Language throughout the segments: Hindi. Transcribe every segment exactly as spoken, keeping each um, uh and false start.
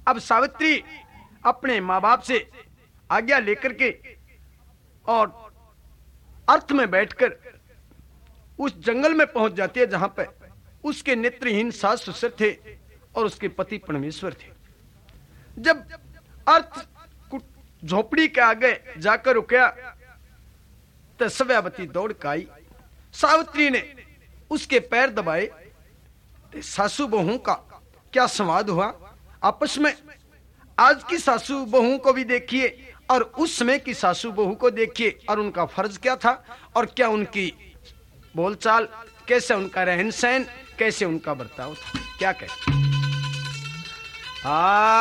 अब सावित्री अपने माँ बाप से आज्ञा लेकर के और अर्थ में बैठकर उस जंगल में पहुंच जाती है जहां पर उसके नेत्रहीन सास ससुर थे और उसके पति परमेश्वर थे। जब अर्थ झोपड़ी के आगे जाकर रुकया तो सव्यावती दौड़ के आई। सावित्री ने उसके पैर दबाए। तो सासू बहू का क्या संवाद हुआ आपस में। आज की सासू बहू को भी देखिए और उस समय की सासू बहू को देखिए और उनका फर्ज क्या था और क्या उनकी बोलचाल, कैसे उनका रहन सहन, कैसे उनका बर्ताव था। क्या कहते आ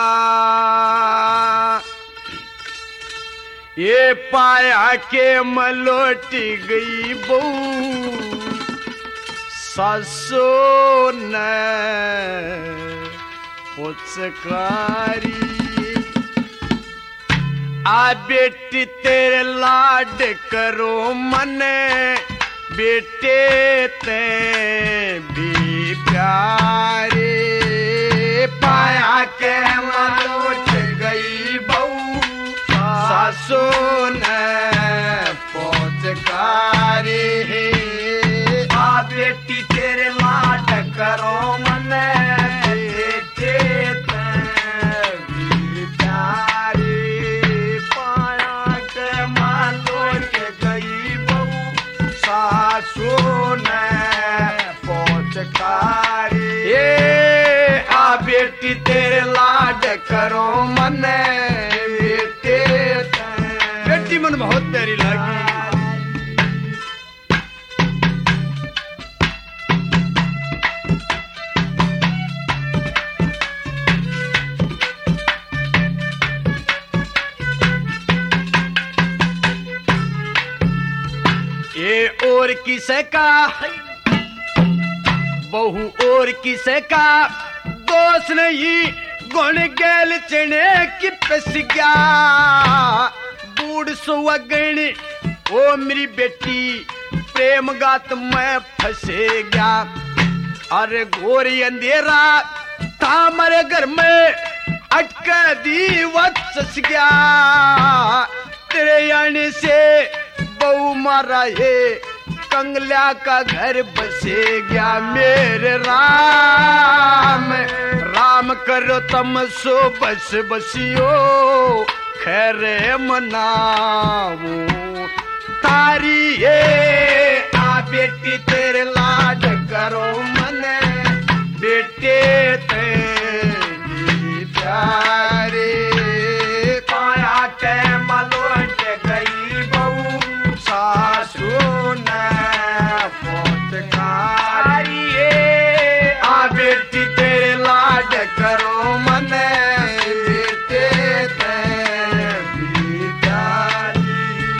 ये पाया के मलोटी गई बहू सासो न पुचकारी आ बेटी तेरे लाड करो मने बेटे ते भी प्यारे पाया के मलोट गई बहू सासो न पुचकारी आ बेटी तेरे लाड करो मने बेटी तेरे लाड करो मने बेटे बेटी मन बहुत प्यारी लगी। ये और किसे का बहू और किसे का दोस्त नहीं गुण गैल चने की पस गया बूढ़ सुवगण ओ मेरी बेटी प्रेम गात मैं फंसे गया। अरे घोरी अंधेरा था मेरे घर में अटक दी वत्स गया तेरे आने से बहू मारा है कंगल्या का घर बसे गया। मेरे राम राम करो तम सो बस बसियो खैरे मनाओ तारी ये आ बेटी तेरे लाड करो मने बेटे तेरी प्यारे पाया के मलोट गई बहू सासू न बेटी तेरे लाड करो मने बेटे तेरी प्यारी।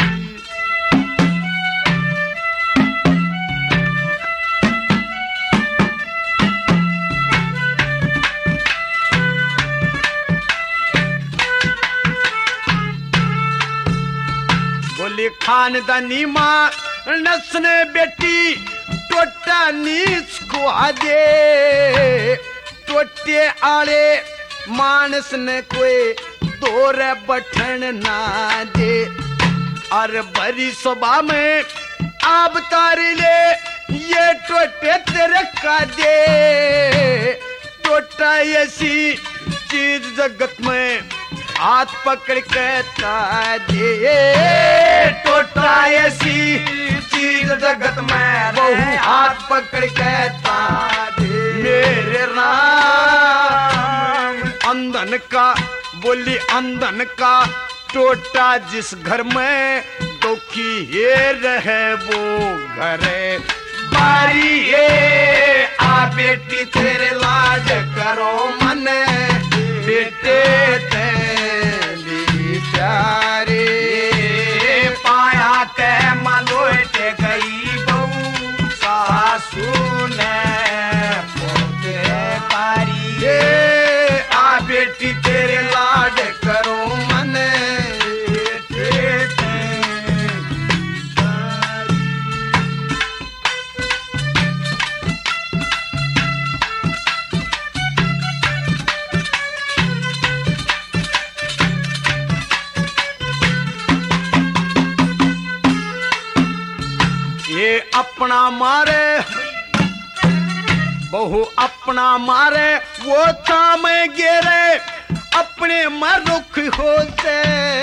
बोली खानदानी माँ नसने बेटी टोटा नीच को आजे टोटे आले मानस ने कोई दौर बठन ना दे। और बड़ी सभा में आप तारी ले ये टोटे तेरे का दे टोटा ऐसी चीज जगत में हाथ पकड़ के ताजे टोटा ऐसी चीज जगत में बहू हाथ पकड़ के ताजे। मेरे राम अंधन का बोली अंधन का टोटा जिस घर में दुखी ये रहे वो घर बारी ये आ बेटी तेरे लाज करो मन बेटे तेरी प्यारे पाया के मलोट गई बहू सासू ने पोते पारी ये आ बेटी तेरे लाड करो मन बेटे तेरी प्यारी। अपना मारे बहु अपना मारे वो थाम गिरे अपने मरुख हो से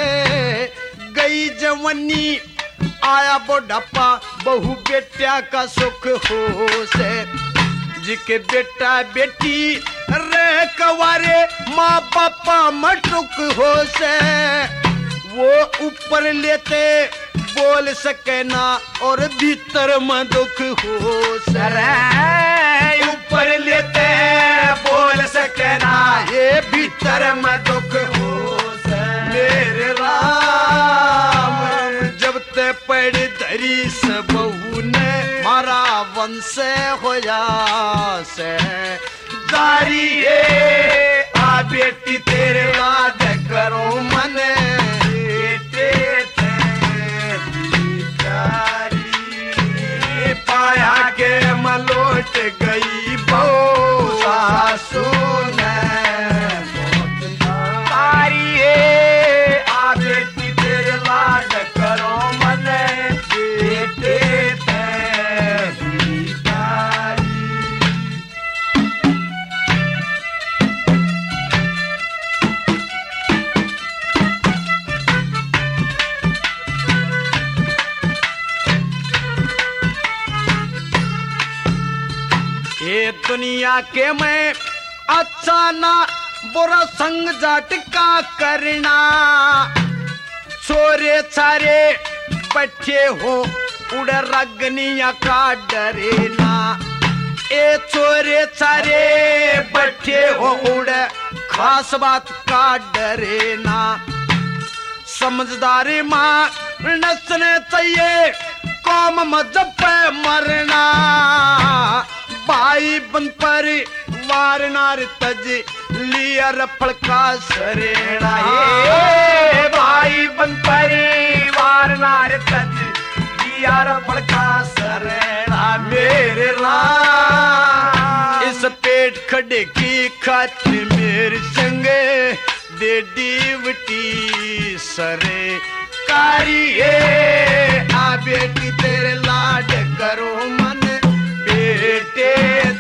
गई जवानी आया बुढ़ापा बहु बेटा का सुख हो से जिके बेटा बेटी रे कवारे माँ पापा मटुक हो से वो ऊपर लेते बोल सके ना और भीतर में दुख हो सरे ऊपर लेते बोल सके ना ये भीतर में दुख हो मेरे राम जब ते पड़ धरी से बहू ने मारा वंश होया से जारी है आ बेटी तेरे लाड करो मने पाया के मलोट गई बहु सासू ने तारी आ बेटी तेरे लाड करो मने बेटे ये दुनिया के मैं अच्छा ना बुरा संग जाट का करना छोरे छारे बैठे हो उड़ रगनिया का डरेना ए छोरे छारे बैठे हो उड़ खास बात का डरेना समझदारी माँ नसने चाहिए कौम मजहब पे मरना भाई बन पर वार नार तज लिया रफड़ का सरेना ये भाई बन पर वार नार तज लिया रफड़ का सरेना मेरे राम इस पेट खड़े की खातिर मेरे संगे दे डीवटी सरे कारिए आ बेटी तेरे लाड करो मन बेटे